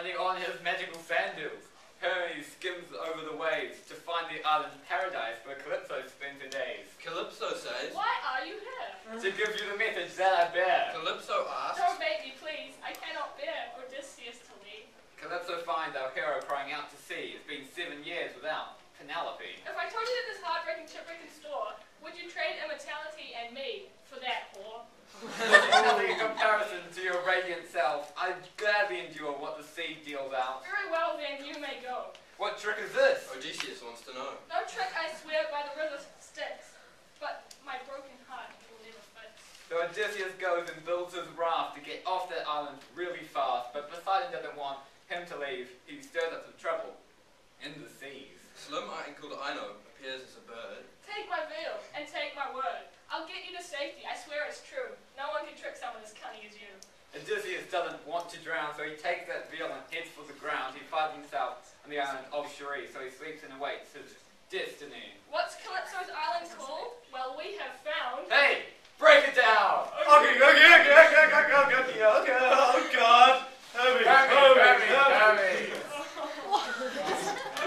Landing on his magical sand dunes, Hermes skims over the waves to find the island paradise where Calypso spends her days. Calypso says, Why are you here? To give you the message that I bear. Calypso asks, Don't make me, please. I cannot bear Odysseus to leave. Calypso finds our hero crying out to sea. It's been 7 years without Penelope. If I told you that this heartbreaking shipwreck in store, would you trade immortality and me for that whore? Nothing in comparison to your radiant self. I'd gladly endure what the sea deals out. Very well then, you may go. What trick is this? Odysseus wants to know. No trick, I swear, by the river Styx. But my broken heart will never fix. So Odysseus goes and builds his raft to get off that island really fast, but Poseidon doesn't want him to leave. He stirs up some trouble in the seas. Slim Ino called Ino appears as a bird. Take my veil and take my word. I'll get you to safety, I swear it's true. No one can trick someone as cunning as you. Odysseus doesn't want to drown, so he takes that veil and heads for the ground. He finds himself on the island of Cherie, so he sleeps and awaits his destiny. What's Calypso's island called? Well, we have found... Hey! Break it down! Okay.